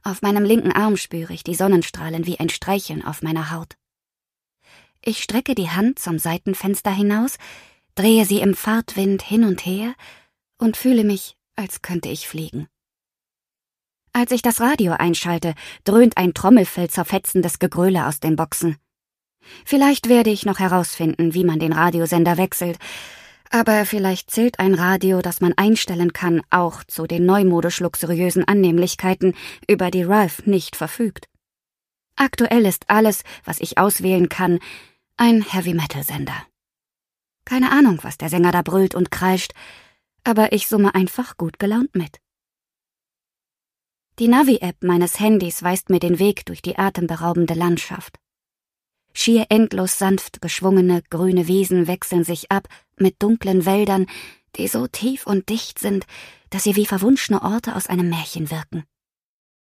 Auf meinem linken Arm spüre ich die Sonnenstrahlen wie ein Streicheln auf meiner Haut. Ich strecke die Hand zum Seitenfenster hinaus, drehe sie im Fahrtwind hin und her und fühle mich, als könnte ich fliegen. Als ich das Radio einschalte, dröhnt ein Trommelfell zerfetzendes Gegröle aus den Boxen. Vielleicht werde ich noch herausfinden, wie man den Radiosender wechselt, aber vielleicht zählt ein Radio, das man einstellen kann, auch zu den neumodisch luxuriösen Annehmlichkeiten, über die Ralph nicht verfügt. Aktuell ist alles, was ich auswählen kann, ein Heavy-Metal-Sender. Keine Ahnung, was der Sänger da brüllt und kreischt, aber ich summe einfach gut gelaunt mit. Die Navi-App meines Handys weist mir den Weg durch die atemberaubende Landschaft. Schier endlos sanft geschwungene grüne Wiesen wechseln sich ab mit dunklen Wäldern, die so tief und dicht sind, dass sie wie verwunschene Orte aus einem Märchen wirken.